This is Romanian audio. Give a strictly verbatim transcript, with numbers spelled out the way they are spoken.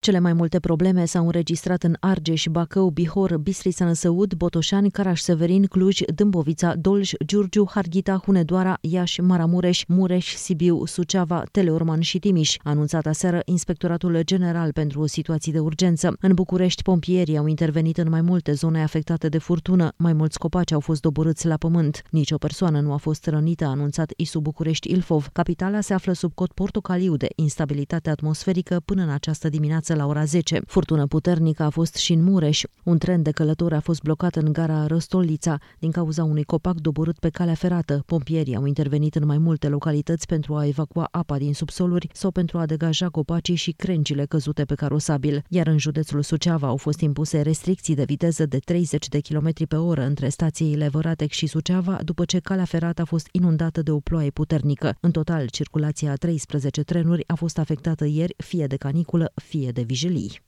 Cele mai multe probleme s-au înregistrat în Argeș, Bacău, Bihor, Bistrița-Năsăud, Botoșani, Caraș-Severin, Cluj, Dâmbovița, Dolj, Giurgiu, Harghita, Hunedoara, Iași, Maramureș, Mureș, Sibiu, Suceava, Teleorman și Timiș, a anunțat aseară Inspectoratul General pentru Situații de Urgență. În București, pompierii au intervenit în mai multe zone afectate de furtună, mai mulți copaci au fost doborâți la pământ. Nici o persoană nu a fost rănită, a anunțat I S U București Ilfov. Capitala se află sub cod portocaliu de instabilitate atmosferică până în această dimineață la ora zece. Furtună puternică a fost și în Mureș. Un tren de călători a fost blocat în gara Răstolnița din cauza unui copac doborât pe calea ferată. Pompierii au intervenit în mai multe localități pentru a evacua apa din subsoluri sau pentru a degaja copacii și crengile căzute pe carosabil. Iar în județul Suceava au fost impuse restricții de viteză de treizeci de kilometri pe oră între stațiile Văratec și Suceava după ce calea ferată a fost inundată de o ploaie puternică. În total, circulația a treisprezece trenuri a fost afectată ieri, fie de caniculă, fie de vigilii.